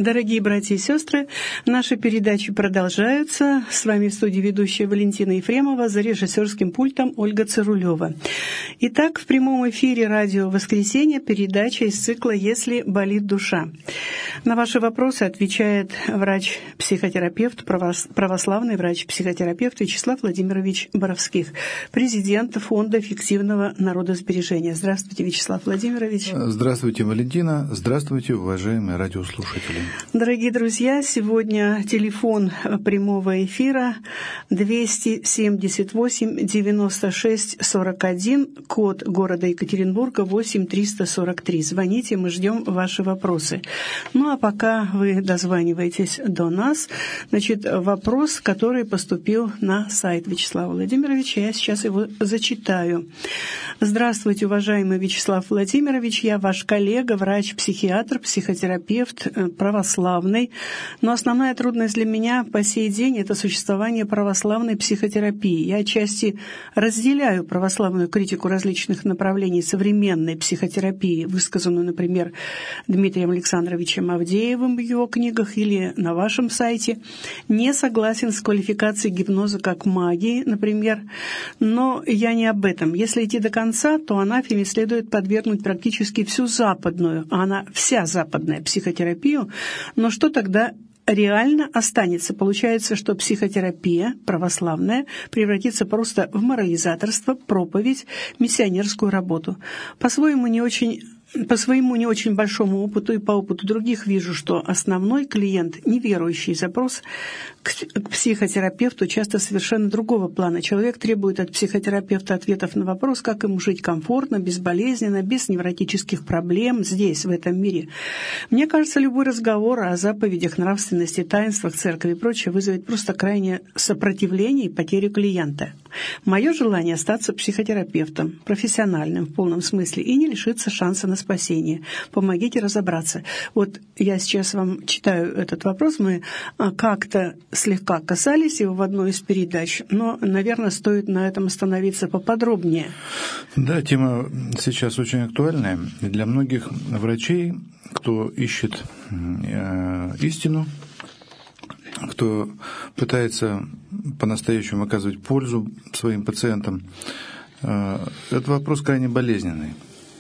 Дорогие братья и сестры, наши передачи продолжаются. С вами в студии ведущая Валентина Ефремова, за режиссерским пультом Ольга Цирулева. Итак, в прямом эфире радио «Воскресенье» передача из цикла «Если болит душа». На ваши вопросы отвечает врач-психотерапевт, православный врач-психотерапевт Вячеслав Владимирович Боровских, президент Фонда эффективного народосбережения. Здравствуйте, Вячеслав Владимирович. Здравствуйте, Валентина. Здравствуйте, уважаемые радиослушатели. Дорогие друзья, сегодня телефон прямого эфира 278-96-41, код города Екатеринбурга 8343. Звоните, мы ждем ваши вопросы. Ну а пока вы дозваниваетесь до нас, значит, вопрос, который поступил на сайт Вячеслава Владимировича, я сейчас его зачитаю. Здравствуйте, уважаемый Вячеслав Владимирович, я ваш коллега, врач-психиатр, психотерапевт, православный, но основная трудность для меня по сей день – это существование православной психотерапии. Я отчасти разделяю православную критику различных направлений современной психотерапии, высказанную, например, Дмитрием Александровичем Авдеевым в его книгах или на вашем сайте. Не согласен с квалификацией гипноза как магии, например, но я не об этом. Если идти до конца, то анафеме следует подвергнуть практически всю западную, а она вся западная психотерапию. Но что тогда реально останется? Получается, что психотерапия православная превратится просто в морализаторство, проповедь, миссионерскую работу. По своему не очень большому опыту и по опыту других вижу, что основной клиент, неверующий, запрос к психотерапевту часто совершенно другого плана. Человек требует от психотерапевта ответов на вопрос, как ему жить комфортно, безболезненно, без невротических проблем здесь, в этом мире. Мне кажется, любой разговор о заповедях, нравственности, таинствах церкви и прочее вызовет просто крайнее сопротивление и потерю клиента. Мое желание остаться психотерапевтом, профессиональным в полном смысле, и не лишиться шанса на спасение. Помогите разобраться. Вот я сейчас вам читаю этот вопрос. Мы как-то слегка касались его в одной из передач, но, наверное, стоит на этом остановиться поподробнее. Да, тема сейчас очень актуальная. И для многих врачей, кто ищет истину, кто пытается по-настоящему оказывать пользу своим пациентам, этот вопрос крайне болезненный.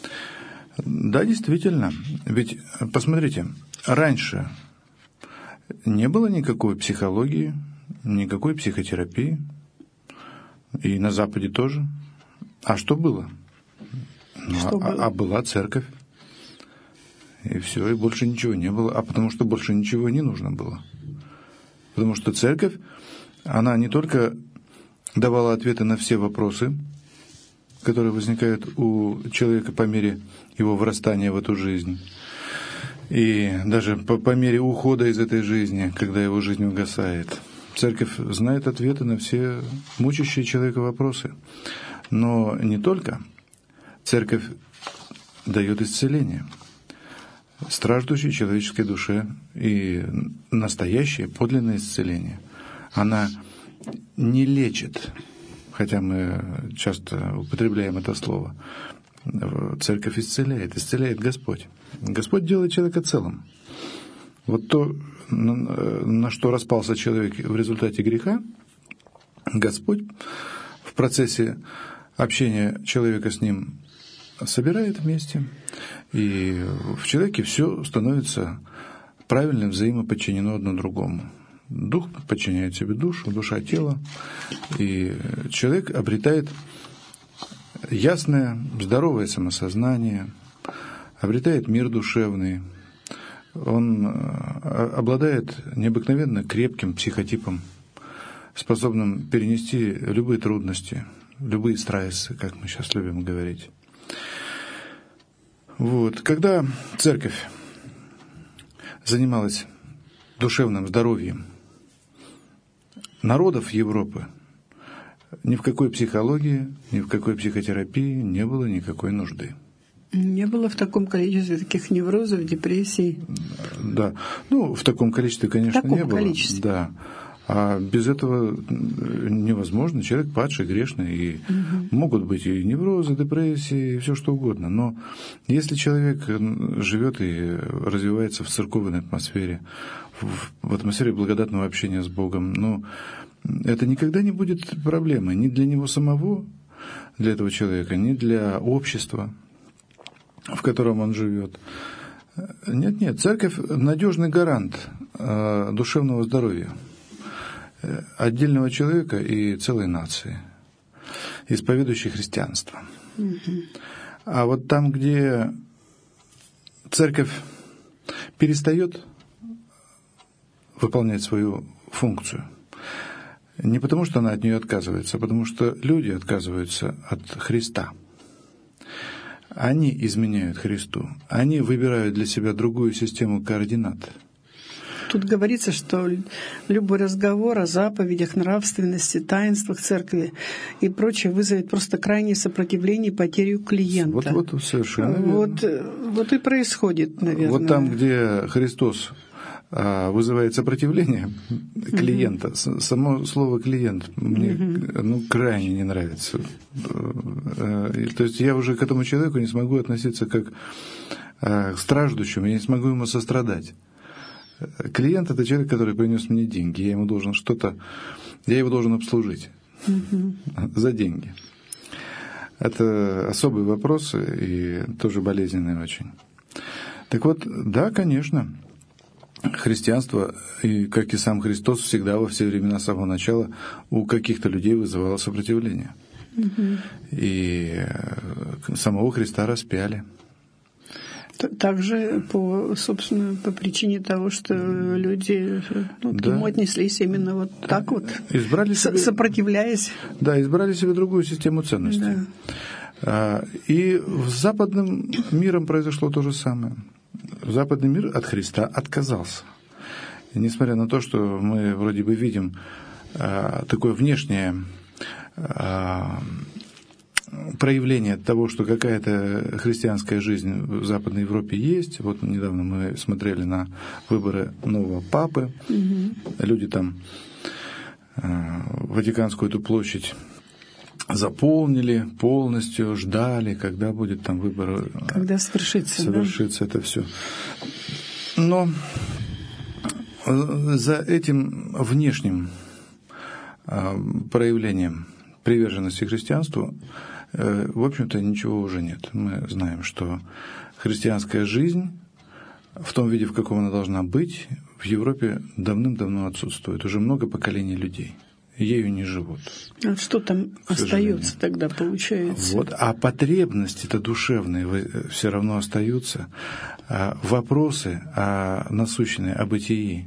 Да, действительно. Ведь, посмотрите, раньше не было никакой психологии, никакой психотерапии, и на Западе тоже. А что было? А была церковь. И все, и больше ничего не было. А потому что больше ничего не нужно было. Потому что церковь, она не только давала ответы на все вопросы, которые возникают у человека по мере его вырастания в эту жизнь, и даже по мере ухода из этой жизни, когда его жизнь угасает. Церковь знает ответы на все мучащие человека вопросы. Но не только. Церковь дает исцеление страждущей человеческой душе и настоящее подлинное исцеление. Она не лечит, хотя мы часто употребляем это слово. Церковь исцеляет Господь. Господь делает человека целым. Вот то, на что распался человек в результате греха, Господь в процессе общения человека с ним собирает вместе, и в человеке все становится правильно, взаимоподчинено одно другому. Дух подчиняет себе душу, душа тело, и человек обретает ясное, здоровое самосознание, обретает мир душевный, он обладает необыкновенно крепким психотипом, способным перенести любые трудности, любые стрессы, как мы сейчас любим говорить. Вот. Когда церковь занималась душевным здоровьем народов Европы, ни в какой психологии, ни в какой психотерапии не было никакой нужды. Не было в таком количестве таких неврозов, депрессий. Да. Ну, в таком количестве, конечно, не было. Количестве. Да. А без этого невозможно. Человек падший, грешный, и могут быть и неврозы, депрессии, и все что угодно. Но если человек живет и развивается в церковной атмосфере, в атмосфере благодатного общения с Богом, ну, это никогда не будет проблемой ни для него самого, для этого человека, ни для общества, в котором он живет. Нет, церковь – надежный гарант душевного здоровья отдельного человека и целой нации, исповедующей христианство. А вот там, где церковь перестает выполнять свою функцию, не потому, что она от нее отказывается, а потому что люди отказываются от Христа. Они изменяют Христу. Они выбирают для себя другую систему координат. Тут говорится, что любой разговор о заповедях, нравственности, таинствах церкви и прочее вызовет просто крайнее сопротивление и потерю клиента. Вот совершенно верно. Вот и происходит, наверное. Вот там, где Христос вызывает сопротивление клиента. Само слово «клиент» мне крайне не нравится. То есть я уже к этому человеку не смогу относиться как к страждущему, я не смогу ему сострадать. Клиент — это человек, который принес мне деньги, я его должен обслужить за деньги. Это особый вопрос и тоже болезненный очень. Так вот, да, конечно, христианство, и, как и сам Христос, всегда во все времена с самого начала у каких-то людей вызывало сопротивление. И самого Христа распяли. Также по причине того, что люди к нему отнеслись именно вот так вот, сопротивляясь. Да, избрали себе другую систему ценностей. Да. И с западным миром произошло то же самое. Западный мир от Христа отказался. И несмотря на то, что мы вроде бы видим такое внешнее проявление того, что какая-то христианская жизнь в Западной Европе есть. Вот недавно мы смотрели на выборы нового папы. Люди там Ватиканскую эту площадь заполнили полностью, ждали, когда будет там выбор. Когда совершится это все. Но за этим внешним проявлением приверженности христианству, в общем-то, ничего уже нет. Мы знаем, что христианская жизнь в том виде, в каком она должна быть, в Европе давным-давно отсутствует. Уже много поколений людей ею не живут. А что там остается тогда, получается? Вот. А потребности-то душевные все равно остаются. Вопросы насущные о бытии,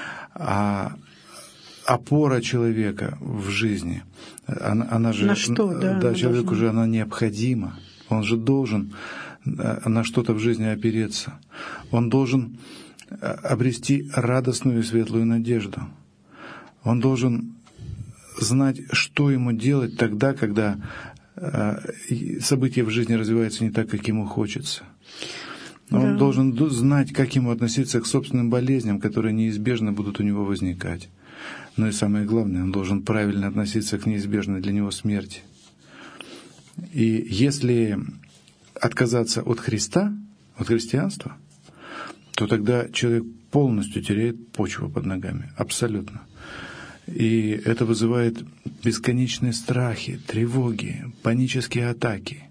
опора человека в жизни, она же, на что, человеку же она необходима. Он же должен на что-то в жизни опереться. Он должен обрести радостную и светлую надежду. Он должен знать, что ему делать тогда, когда события в жизни развиваются не так, как ему хочется. Он должен знать, как ему относиться к собственным болезням, которые неизбежно будут у него возникать. Но и самое главное, он должен правильно относиться к неизбежной для него смерти. И если отказаться от Христа, от христианства, то тогда человек полностью теряет почву под ногами. Абсолютно. И это вызывает бесконечные страхи, тревоги, панические атаки.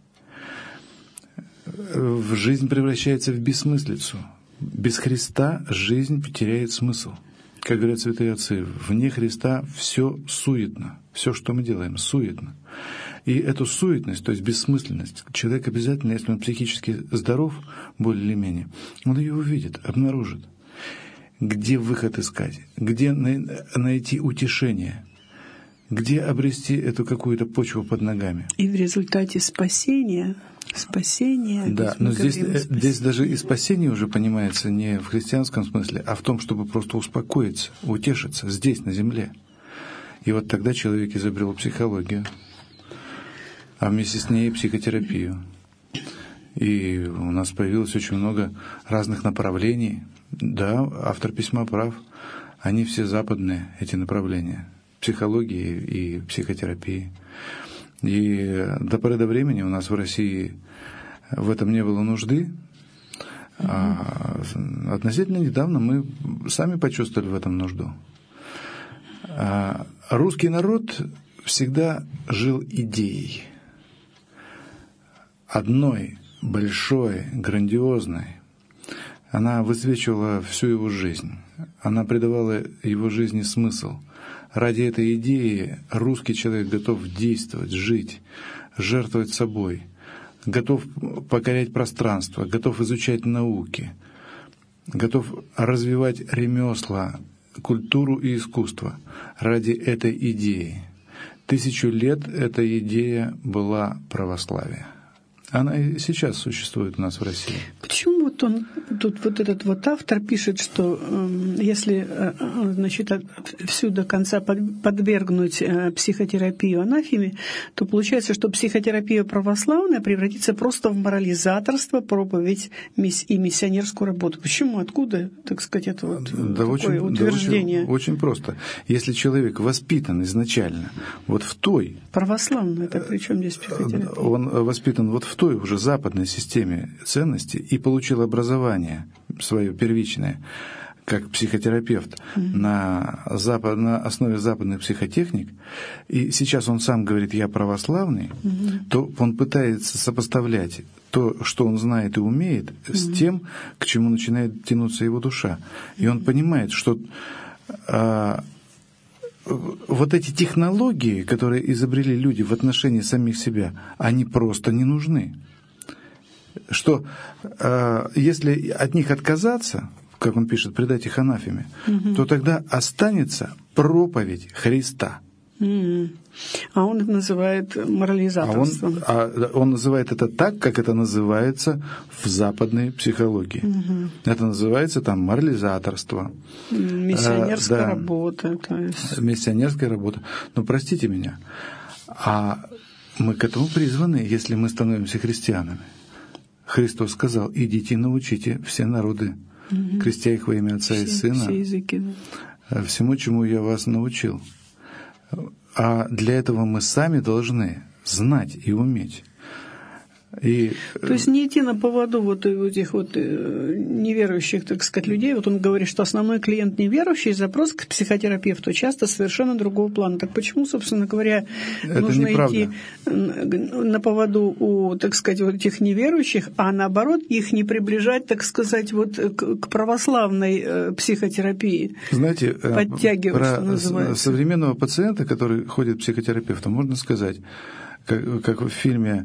Жизнь превращается в бессмыслицу. Без Христа жизнь теряет смысл. Как говорят святые отцы, вне Христа все суетно. Все, что мы делаем, суетно. И эту суетность, то есть бессмысленность, человек обязательно, если он психически здоров, более или менее, он ее увидит, обнаружит. Где выход искать? Где найти утешение? Где обрести эту какую-то почву под ногами? И в результате спасения. Да, но здесь даже и спасение уже понимается не в христианском смысле, а в том, чтобы просто успокоиться, утешиться здесь, на земле. И вот тогда человек изобрел психологию, а вместе с ней психотерапию. И у нас появилось очень много разных направлений. Да, автор письма прав. они все западные, эти направления психологии и психотерапии. И до поры до времени у нас в России в этом не было нужды. А относительно недавно мы сами почувствовали в этом нужду. Русский народ всегда жил идеей. Одной, большой, грандиозной. Она высвечивала всю его жизнь. Она придавала его жизни смысл. Ради этой идеи русский человек готов действовать, жить, жертвовать собой, готов покорять пространство, готов изучать науки, готов развивать ремесла, культуру и искусство ради этой идеи. 1000 лет эта идея была православие. Она и сейчас существует у нас в России. Почему вот он, тут вот этот вот автор пишет, что если, значит, всю до конца подвергнуть психотерапию анафеме, то получается, что психотерапия православная превратится просто в морализаторство, проповедь и миссионерскую работу. Почему? Откуда, так сказать, это вот такое утверждение? Очень просто. Если человек воспитан изначально вот в той... Православная, это при чем здесь психотерапия? Он воспитан вот в той уже западной системе ценностей и получил образование свое первичное как психотерапевт на основе западных психотехник, и сейчас он сам говорит «я православный», то он пытается сопоставлять то, что он знает и умеет, с тем, к чему начинает тянуться его душа. И он понимает, что вот эти технологии, которые изобрели люди в отношении самих себя, они просто не нужны. Что если от них отказаться, как он пишет, предать их анафеме, то тогда останется проповедь Христа. А он это называет морализаторством. Он называет это так, как это называется в западной психологии. Это называется там морализаторство. Миссионерская работа. То есть. Миссионерская работа. Но простите меня, а мы к этому призваны, если мы становимся христианами. Христос сказал: идите и научите все народы, крестя их во имя Отца и Сына, все языки, всему, чему я вас научил. А для этого мы сами должны знать и уметь. То есть не идти на поводу вот этих вот неверующих, так сказать, людей. Вот он говорит, что основной клиент неверующий, запрос к психотерапевту часто совершенно другого плана. Так почему, собственно говоря, это нужно неправда. идти на поводу у, так сказать, вот этих неверующих, а наоборот их не приближать, так сказать, вот к православной психотерапии? Знаете, подтягивать, что называется. Про современного пациента, который ходит к психотерапевту, можно сказать, как в фильме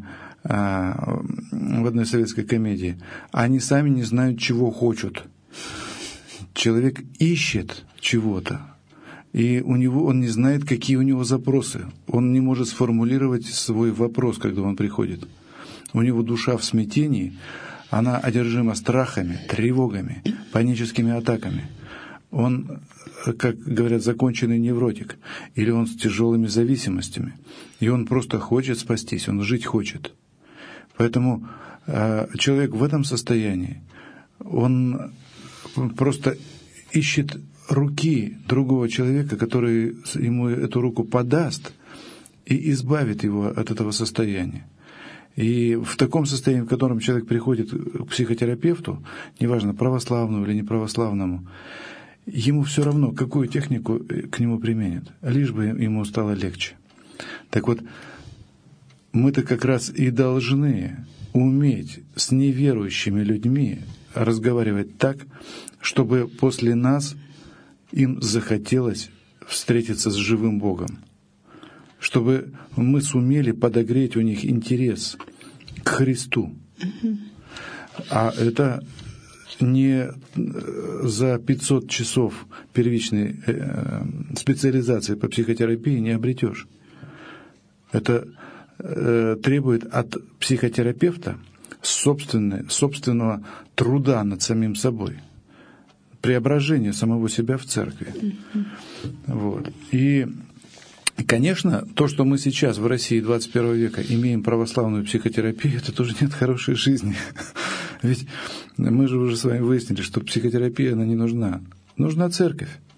в одной советской комедии, они сами не знают, чего хочут. Человек ищет чего-то, и он не знает, какие у него запросы. Он не может сформулировать свой вопрос, когда он приходит. У него душа в смятении, она одержима страхами, тревогами, паническими атаками. Он, как говорят, законченный невротик, или он с тяжелыми зависимостями, и он просто хочет спастись, он жить хочет. Поэтому человек в этом состоянии, он просто ищет руки другого человека, который ему эту руку подаст и избавит его от этого состояния. И в таком состоянии, в котором человек приходит к психотерапевту, неважно, православному или неправославному, ему все равно, какую технику к нему применят, лишь бы ему стало легче. Так вот, мы-то как раз и должны уметь с неверующими людьми разговаривать так, чтобы после нас им захотелось встретиться с живым Богом, чтобы мы сумели подогреть у них интерес к Христу. А это не за 500 часов первичной специализации по психотерапии не обретешь. Это требует от психотерапевта собственного труда над самим собой, преображения самого себя в церкви. Вот. И, конечно, то, что мы сейчас в России 21 века имеем православную психотерапию, это тоже нет хорошей жизни. Ведь мы же уже с вами выяснили, что психотерапия, она не нужна. Нужна церковь.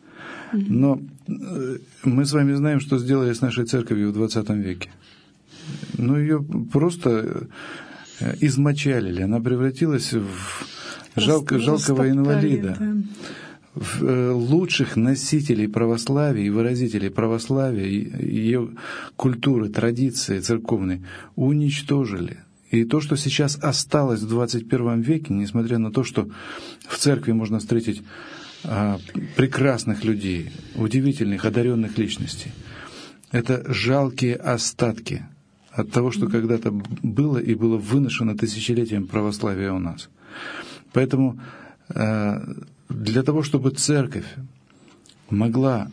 Но мы с вами знаем, что сделали с нашей церковью в 20 веке. Ну, ее просто измочалили. Она превратилась в жалкого инвалида. Да. В лучших носителей православия и выразителей православия, ее культуры, традиции церковной уничтожили. И то, что сейчас осталось в 21 веке, несмотря на то, что в церкви можно встретить прекрасных людей, удивительных, одаренных личностей, это жалкие остатки от того, что когда-то было и было выношено тысячелетием православия у нас. Поэтому для того, чтобы церковь могла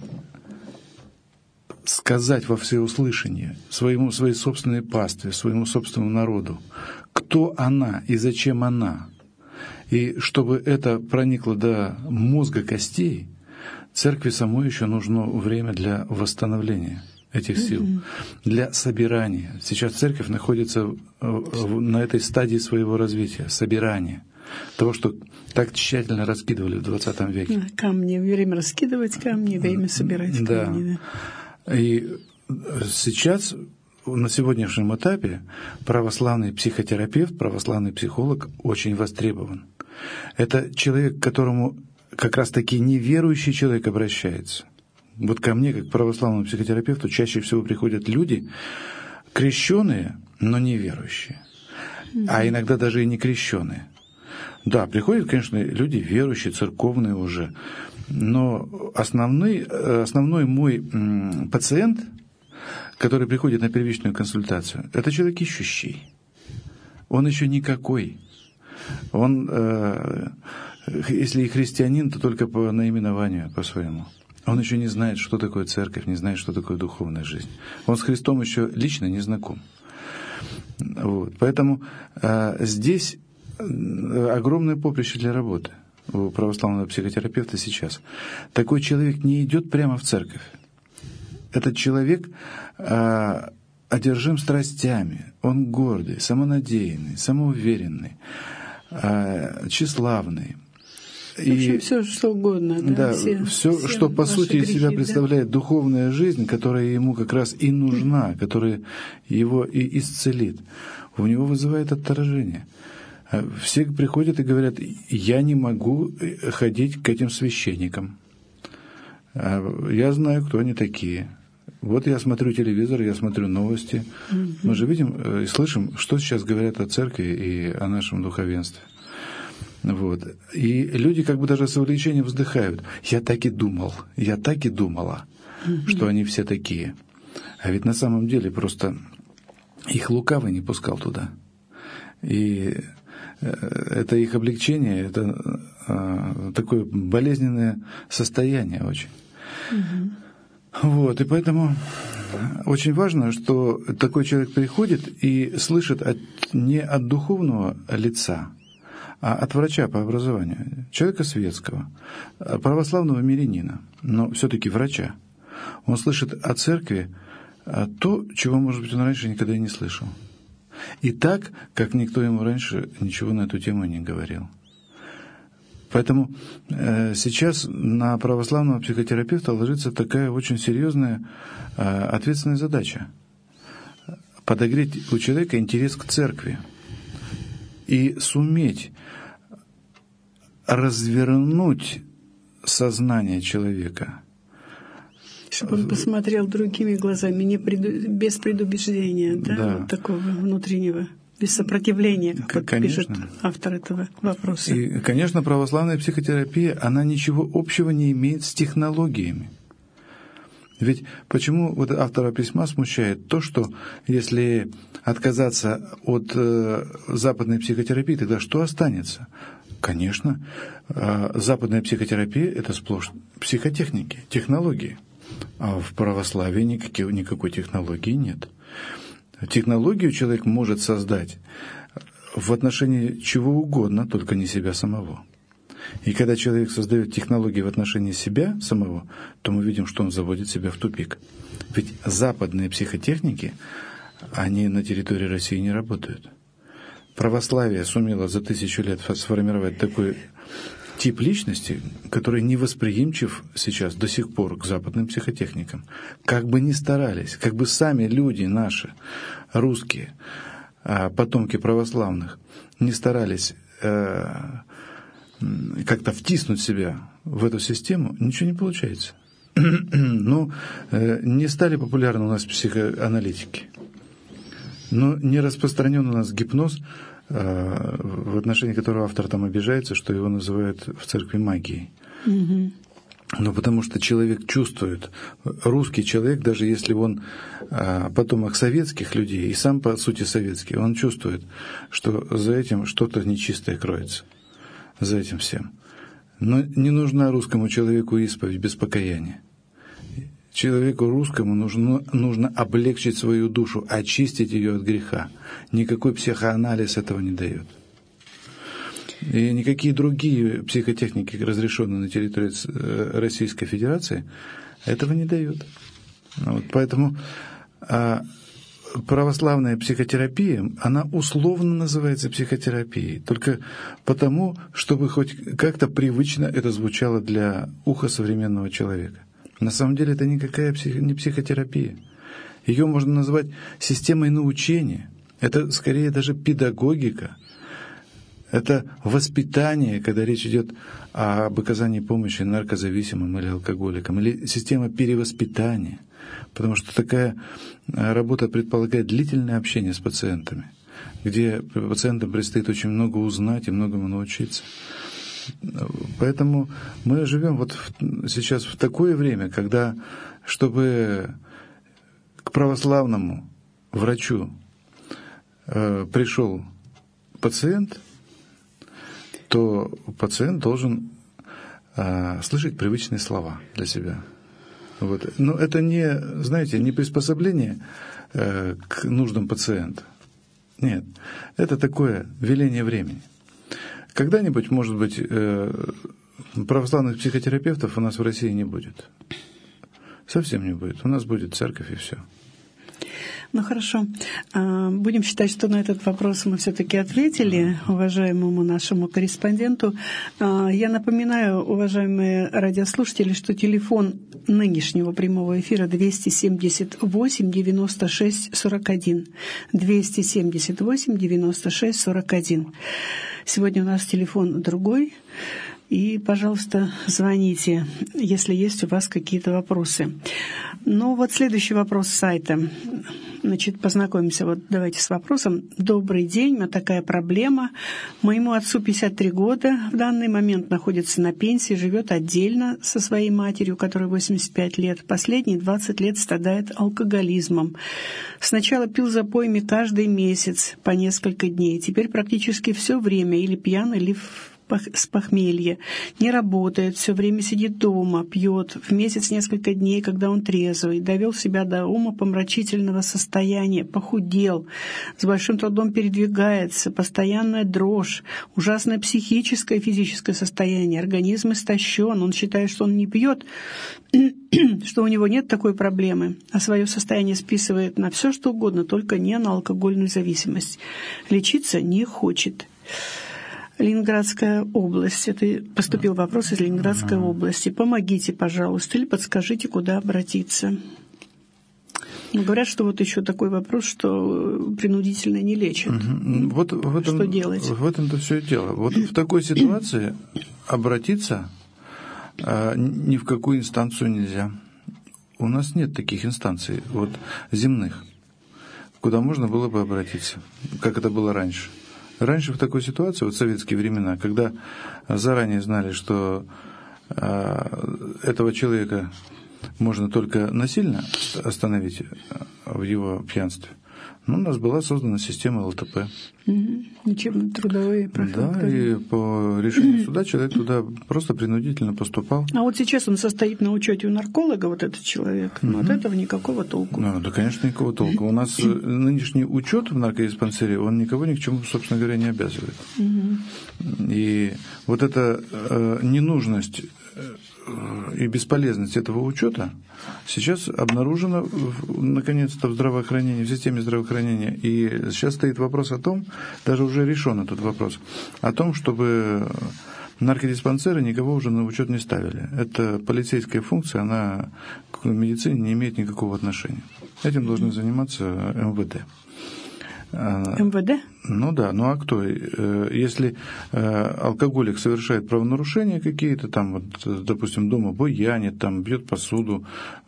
сказать во всеуслышание своей собственной пастве, своему собственному народу, кто она и зачем она, и чтобы это проникло до мозга костей, церкви самой еще нужно время для восстановления этих сил, для собирания. Сейчас церковь находится на этой стадии своего развития, собирания того, что так тщательно раскидывали в 20 веке. Камни, время раскидывать камни, время собирать камни. Да. И сейчас, на сегодняшнем этапе, православный психотерапевт, православный психолог очень востребован. Это человек, к которому как раз-таки неверующий человек обращается. Вот ко мне, как к православному психотерапевту, чаще всего приходят люди, крещеные, но неверующие. А иногда даже и не крещеные. Да, приходят, конечно, люди верующие, церковные уже. Но основной мой пациент, который приходит на первичную консультацию, это человек ищущий. Он еще никакой. Он, если и христианин, то только по наименованию, по своему. Он еще не знает, что такое церковь, не знает, что такое духовная жизнь. Он с Христом еще лично не знаком. Вот. Поэтому здесь огромное поприще для работы у православного психотерапевта сейчас. Такой человек не идет прямо в церковь. Этот человек одержим страстями, он гордый, самонадеянный, самоуверенный, тщеславный. В общем, все что угодно. Да, все, что по сути из себя представляет духовная жизнь, которая ему как раз и нужна, которая его и исцелит, у него вызывает отторжение. Все приходят и говорят: я не могу ходить к этим священникам. Я знаю, кто они такие. Вот я смотрю телевизор, я смотрю новости. Мы же видим и слышим, что сейчас говорят о церкви и о нашем духовенстве. Вот. И люди как бы даже с увлечением вздыхают. Я так и думал, я так и думала, что они все такие. А ведь на самом деле просто их лукавый не пускал туда. И это их облегчение, это такое болезненное состояние очень. Вот, и поэтому очень важно, что такой человек приходит и слышит не от духовного лица, а от врача по образованию, человека светского, православного мирянина, но все-таки врача. Он слышит о церкви то, чего, может быть, он раньше никогда и не слышал. И так, как никто ему раньше ничего на эту тему не говорил. Поэтому сейчас на православного психотерапевта ложится такая очень серьезная ответственная задача — подогреть у человека интерес к церкви и суметь развернуть сознание человека. Чтобы он посмотрел другими глазами, без предубеждения, да. Вот такого внутреннего, без сопротивления, как пишет автор этого вопроса. И, конечно, православная психотерапия, она ничего общего не имеет с технологиями. Ведь почему вот автора письма смущает то, что если отказаться от западной психотерапии, тогда что останется? Конечно, западная психотерапия — это сплошь психотехники, технологии. А в православии никакой технологии нет. Технологию человек может создать в отношении чего угодно, только не себя самого. И когда человек создает технологии в отношении себя самого, то мы видим, что он заводит себя в тупик. Ведь западные психотехники, они на территории России не работают. Православие сумело за 1000 лет сформировать такой тип личности, который невосприимчив сейчас до сих пор к западным психотехникам. Как бы ни старались, как бы сами люди наши, русские, потомки православных, не старались как-то втиснуть себя в эту систему, ничего не получается. Ну, не стали популярны у нас психоаналитики, но не распространен у нас гипноз, в отношении которого автор там обижается, что его называют в церкви магией. Ну, потому что человек чувствует, русский человек, даже если он потомок советских людей, и сам по сути советский, он чувствует, что за этим что-то нечистое кроется, за этим всем. Но не нужна русскому человеку исповедь без покаяния. Человеку русскому нужно облегчить свою душу, очистить ее от греха. Никакой психоанализ этого не дает. И никакие другие психотехники, разрешенные на территории Российской Федерации, этого не дают. Вот, поэтому православная психотерапия, она условно называется психотерапией, только потому, чтобы хоть как-то привычно это звучало для уха современного человека. На самом деле это никакая не психотерапия. Ее можно назвать системой научения. Это скорее даже педагогика. Это воспитание, когда речь идет об оказании помощи наркозависимым или алкоголикам, или система перевоспитания. Потому что такая работа предполагает длительное общение с пациентами, где пациентам предстоит очень много узнать и многому научиться. Поэтому мы живем вот сейчас в такое время, когда, чтобы к православному врачу пришел пациент, то пациент должен слышать привычные слова для себя. Вот. Но это не, знаете, не приспособление к нуждам пациента. Нет, это такое веление времени. Когда-нибудь, может быть, православных психотерапевтов у нас в России не будет. Совсем не будет. У нас будет церковь и все. Ну хорошо. Будем считать, что на этот вопрос мы все-таки ответили уважаемому нашему корреспонденту. Я напоминаю, уважаемые радиослушатели, что телефон нынешнего прямого эфира 278-96-41. 278-96-41. Сегодня у нас телефон другой. И, пожалуйста, звоните, если есть у вас какие-то вопросы. Ну, вот следующий вопрос с сайта. Значит, познакомимся. Вот давайте с вопросом. Добрый день, у меня такая проблема. Моему отцу 53 года, в данный момент находится на пенсии, живет отдельно со своей матерью, которой 85 лет. Последние 20 лет страдает алкоголизмом. Сначала пил запоями каждый месяц по несколько дней. Теперь практически все время или пьян, или с похмелья, не работает, все время сидит дома, пьет, в месяц несколько дней, когда он трезвый, довел себя до умопомрачительного состояния, похудел, с большим трудом передвигается, постоянная дрожь, ужасное психическое и физическое состояние, организм истощен, он считает, что он не пьет, что у него нет такой проблемы, а свое состояние списывает на все, что угодно, только не на алкогольную зависимость. Лечиться не хочет. Ленинградская область. Это поступил вопрос из Ленинградской области. Помогите, пожалуйста, или подскажите, куда обратиться. Но говорят, что вот еще такой вопрос, что принудительно не лечат. Вот в этом, что делать? В этом-то все и дело. Вот в такой ситуации обратиться ни в какую инстанцию нельзя. У нас нет таких инстанций вот, земных, куда можно было бы обратиться, как это было раньше. Раньше в такой ситуации, вот в советские времена, когда заранее знали, что этого человека можно только насильно остановить в его пьянстве, у нас была создана система ЛТП. Лечебно-трудовые профилактики. Да, и по решению суда человек туда просто принудительно поступал. А вот сейчас он состоит на учете у нарколога, вот этот человек, но от этого никакого толку. Да, конечно, никакого толку. У нас нынешний учет в наркодиспансере, он никого ни к чему, собственно говоря, не обязывает. И вот эта ненужность и бесполезность этого учета сейчас обнаружена наконец-то в здравоохранении, в системе здравоохранения. И сейчас стоит вопрос о том, даже уже решен этот вопрос, о том, чтобы наркодиспансеры никого уже на учет не ставили. Это полицейская функция, она к медицине не имеет никакого отношения. Этим должны заниматься МВД. МВД? Ну да, ну а кто? Если алкоголик совершает правонарушения какие-то, там, вот, допустим, дома буянит, там, бьет посуду,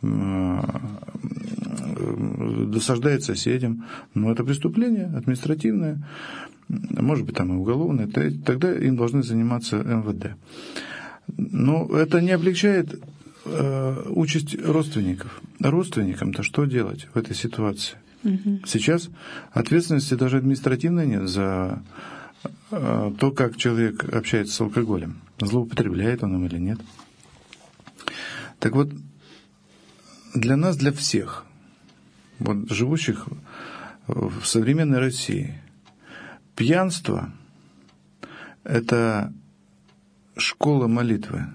досаждает соседям, ну это преступление административное, может быть, там и уголовное, тогда им должны заниматься МВД. Но это не облегчает участь родственников. Родственникам-то что делать в этой ситуации? Сейчас ответственности даже административной нет за то, как человек общается с алкоголем. Злоупотребляет он им или нет. Так вот, для нас, для всех, вот, живущих в современной России, пьянство – это школа молитвы.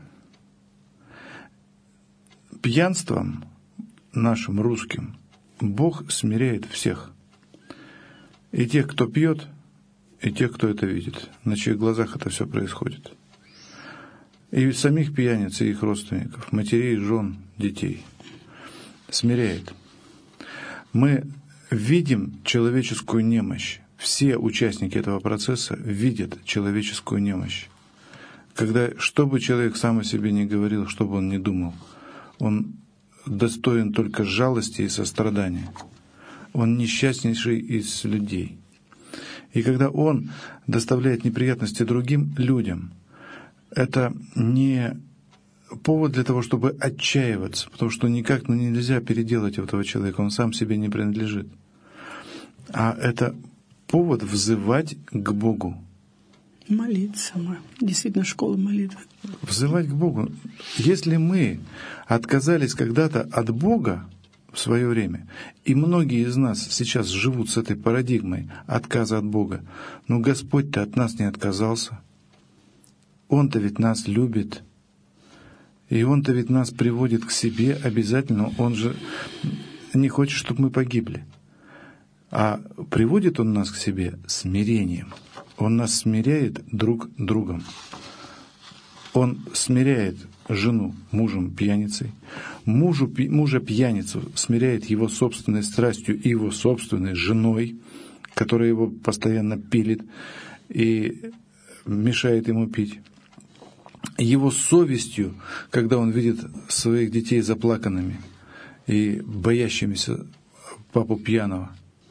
Пьянством нашим русским Бог смиряет всех. И тех, кто пьет, и тех, кто это видит, на чьих глазах это все происходит. И самих пьяниц, и их родственников, матерей, жен, детей. Смиряет. Мы видим человеческую немощь. Все участники этого процесса видят человеческую немощь. Когда, что бы человек сам о себе не говорил, что бы он ни думал, он достоин только жалости и сострадания. Он несчастнейший из людей. И когда он доставляет неприятности другим людям, это не повод для того, чтобы отчаиваться, потому что никак нельзя переделать этого человека, он сам себе не принадлежит. А это повод взывать к Богу. Молиться, действительно, школа молитвы. Взывать к Богу. Если мы отказались когда-то от Бога в свое время, и многие из нас сейчас живут с этой парадигмой отказа от Бога, но Господь-то от нас не отказался. Он-то ведь нас любит, и Он-то ведь нас приводит к себе обязательно. Он же не хочет, чтобы мы погибли. А приводит Он нас к себе смирением. Он нас смиряет друг другом. Он смиряет жену мужем пьяницей, мужа пьяницу смиряет его собственной страстью и его собственной женой, которая его постоянно пилит и мешает ему пить. Его совестью, когда он видит своих детей заплаканными и боящимися папу пьяного.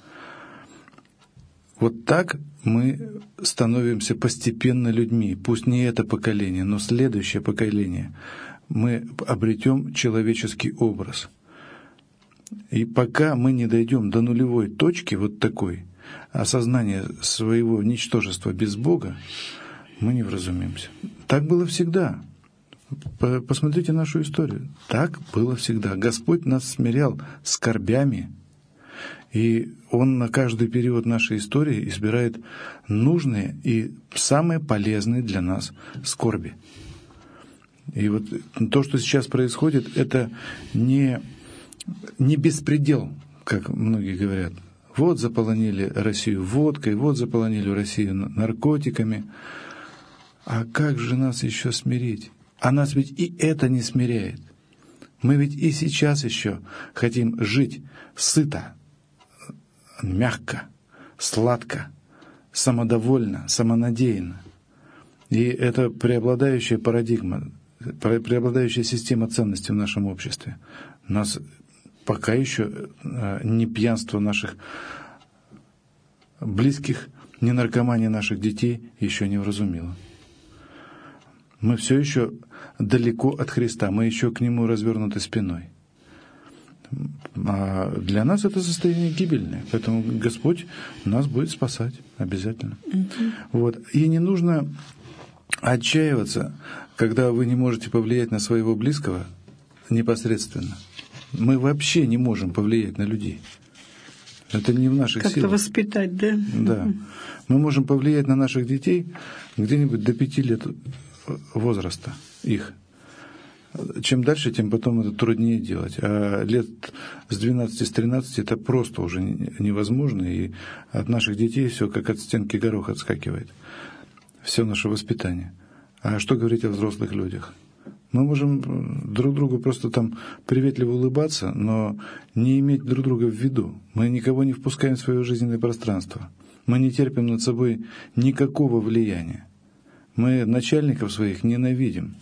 Вот так мы становимся постепенно людьми. Пусть не это поколение, но следующее поколение. Мы обретем человеческий образ. И пока мы не дойдем до нулевой точки, вот такой, осознания своего ничтожества без Бога, мы не вразумимся. Так было всегда. Посмотрите нашу историю. Так было всегда. Господь нас смирял скорбями, и Он на каждый период нашей истории избирает нужные и самые полезные для нас скорби. И вот то, что сейчас происходит, это не беспредел, как многие говорят. Вот заполонили Россию водкой, вот заполонили Россию наркотиками. А как же нас еще смирить? А нас ведь и это не смиряет. Мы ведь и сейчас еще хотим жить сыто, мягко, сладко, самодовольно, самонадеянно. И это преобладающая парадигма, преобладающая система ценностей в нашем обществе. Нас пока еще ни пьянство наших близких, ни наркомания наших детей еще не вразумило. Мы все еще далеко от Христа, мы еще к Нему развернуты спиной. А для нас это состояние гибельное, поэтому Господь нас будет спасать обязательно. Вот. И не нужно отчаиваться, когда вы не можете повлиять на своего близкого непосредственно. Мы вообще не можем повлиять на людей. Это не в наших силах. Как-то воспитать, да? Да. Мы можем повлиять на наших детей где-нибудь до 5 лет возраста их. Чем дальше, тем потом это труднее делать. А лет с 12, с 13 это просто уже невозможно. И от наших детей все как от стенки горох отскакивает. Все наше воспитание. А что говорить о взрослых людях? Мы можем друг другу просто там приветливо улыбаться, но не иметь друг друга в виду. Мы никого не впускаем в свое жизненное пространство. Мы не терпим над собой никакого влияния. Мы начальников своих ненавидим.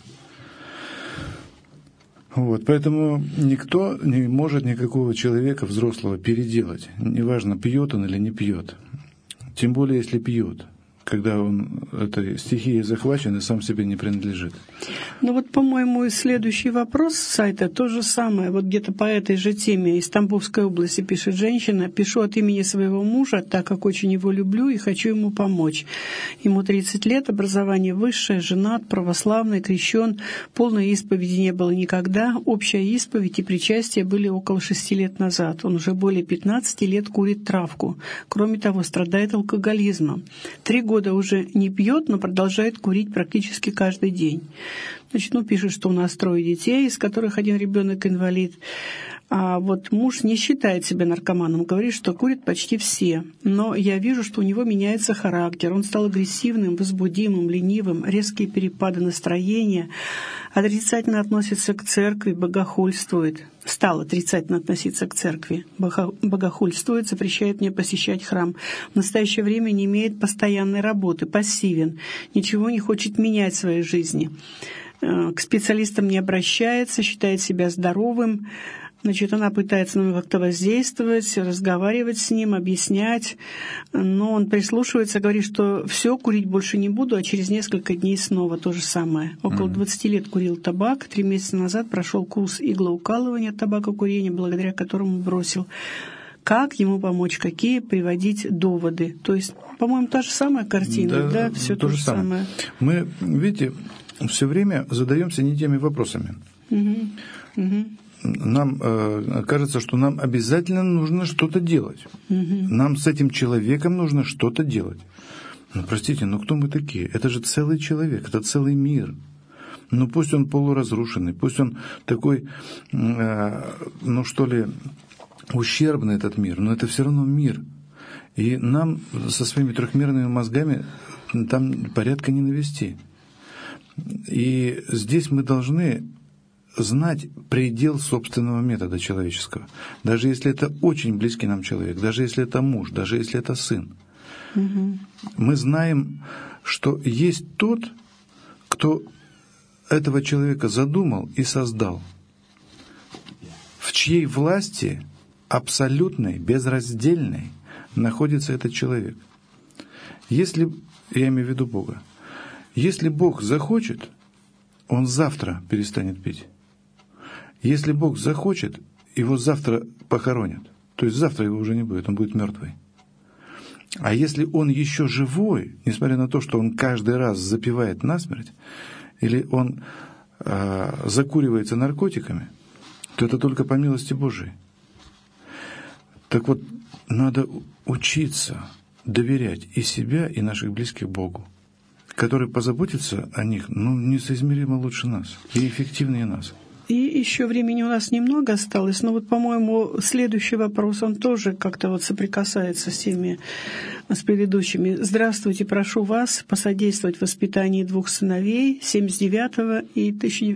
Вот, поэтому никто не может никакого человека взрослого переделать. Неважно, пьет он или не пьет. Тем более, если пьет, когда он этой стихией захвачен и сам себе не принадлежит. Ну вот, по-моему, следующий вопрос с сайта то же самое. Вот где-то по этой же теме из Тамбовской области пишет женщина. Пишу от имени своего мужа, так как очень его люблю и хочу ему помочь. Ему 30 лет, образование высшее, женат, православный, крещен. Полной исповеди не было никогда. Общая исповедь и причастие были около 6 лет назад. Он уже более 15 лет курит травку. Кроме того, страдает алкоголизмом. 3 года уже не пьет, но продолжает курить практически каждый день. Значит, пишет, что у нас 3 детей, из которых 1 ребенок инвалид. А вот муж не считает себя наркоманом, говорит, что курят почти все. Но я вижу, что у него меняется характер. Он стал агрессивным, возбудимым, ленивым, резкие перепады настроения. Отрицательно относится к церкви, богохульствует. Стал отрицательно относиться к церкви. Богохульствует, запрещает мне посещать храм. В настоящее время не имеет постоянной работы, пассивен. Ничего не хочет менять в своей жизни. К специалистам не обращается, считает себя здоровым. Значит, она пытается на него как-то воздействовать, разговаривать с ним, объяснять, но он прислушивается, говорит, что все, курить больше не буду, а через несколько дней снова то же самое. Около 20 лет курил табак, 3 месяца назад прошел курс иглоукалывания табакокурения, благодаря которому бросил. Как ему помочь, какие приводить доводы? То есть, по-моему, та же самая картина, да? Все то же самое. Мы, видите, все время задаемся не теми вопросами. Нам кажется, что нам обязательно нужно что-то делать. Нам с этим человеком нужно что-то делать. Простите, кто мы такие? Это же целый человек, это целый мир. Пусть он полуразрушенный, пусть он такой, ущербный этот мир, но это все равно мир. И нам со своими трехмерными мозгами там порядка не навести. И здесь мы должны знать предел собственного метода человеческого. Даже если это очень близкий нам человек, даже если это муж, даже если это сын. Мы знаем, что есть тот, кто этого человека задумал и создал, в чьей власти абсолютной, безраздельной находится этот человек. Если, я имею в виду Бога, если Бог захочет, он завтра перестанет пить. Если Бог захочет, его завтра похоронят. То есть завтра его уже не будет, он будет мертвый. А если он еще живой, несмотря на то, что он каждый раз запивает насмерть, или он закуривается наркотиками, то это только по милости Божией. Так вот, надо учиться доверять и себя, и наших близких Богу, который позаботится о них, несоизмеримо лучше нас и эффективнее нас. И еще времени у нас немного осталось, но по-моему, следующий вопрос, он тоже как-то соприкасается с предыдущими. Здравствуйте, прошу вас посодействовать в воспитании 2 сыновей 1979 и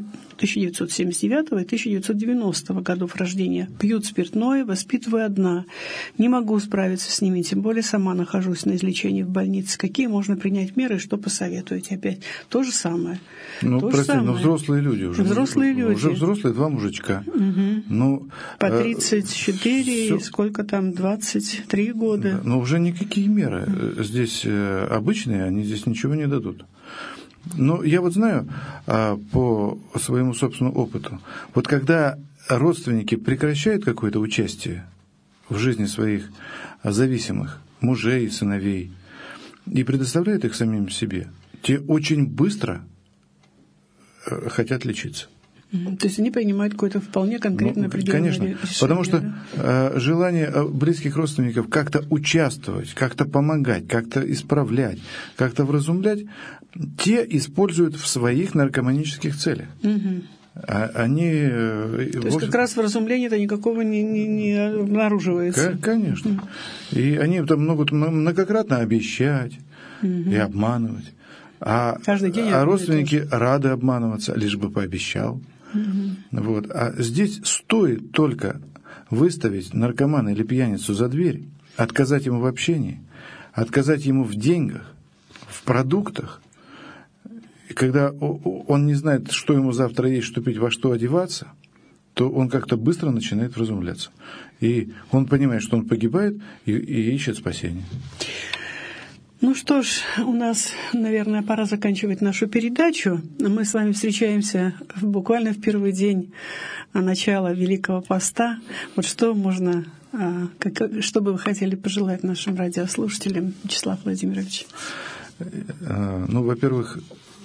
1990 годов рождения. Пьют спиртное, воспитываю одна. Не могу справиться с ними, тем более сама нахожусь на излечении в больнице. Какие можно принять меры, что посоветуете опять? То же самое. Взрослые люди уже. Взрослые люди. Уже взрослые 2 мужичка. По 34, сколько там, 23 года. Но уже никакие меры здесь обычные, они здесь ничего не дадут. Но я знаю по своему собственному опыту, когда родственники прекращают какое-то участие в жизни своих зависимых мужей, сыновей и предоставляют их самим себе, те очень быстро хотят лечиться. То есть они принимают какое-то вполне конкретное определенное решение. Конечно, потому что желание близких родственников как-то участвовать, как-то помогать, как-то исправлять, как-то вразумлять, те используют в своих наркоманических целях. Они... То есть как раз вразумления-то никакого не обнаруживается. Конечно. И они там могут многократно обещать и обманывать. Каждый день родственники рады обманываться, лишь бы пообещал. Вот. А здесь стоит только выставить наркомана или пьяницу за дверь, отказать ему в общении, отказать ему в деньгах, в продуктах. И когда он не знает, что ему завтра есть, что пить, во что одеваться, то он как-то быстро начинает вразумляться. И он понимает, что он погибает, и ищет спасения. Ну что ж, у нас, наверное, пора заканчивать нашу передачу. Мы с вами встречаемся буквально в первый день начала Великого Поста. Вот что можно, что бы вы хотели пожелать нашим радиослушателям, Вячеслав Владимирович? Ну, во-первых,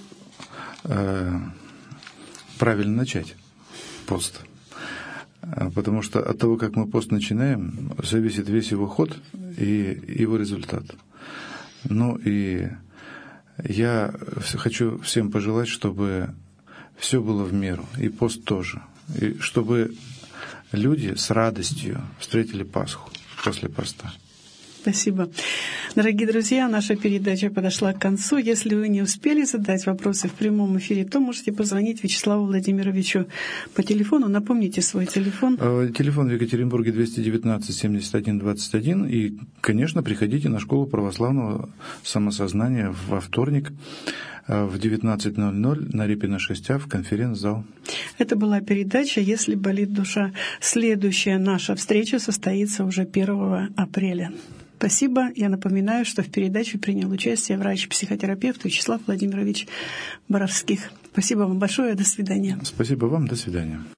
правильно начать пост. Потому что от того, как мы пост начинаем, зависит весь его ход и его результат. Ну и я хочу всем пожелать, чтобы все было в меру, и пост тоже. И чтобы люди с радостью встретили Пасху после поста. Спасибо. Дорогие друзья, наша передача подошла к концу. Если вы не успели задать вопросы в прямом эфире, то можете позвонить Вячеславу Владимировичу по телефону. Напомните свой телефон. Телефон в Екатеринбурге 219-71-21. И, конечно, приходите на школу православного самосознания во вторник в 19:00 на Репина 6А в конференц-зал. Это была передача «Если болит душа». Следующая наша встреча состоится уже 1 апреля. Спасибо. Я напоминаю, что в передаче принял участие врач-психотерапевт Вячеслав Владимирович Боровских. Спасибо вам большое. До свидания. Спасибо вам. До свидания.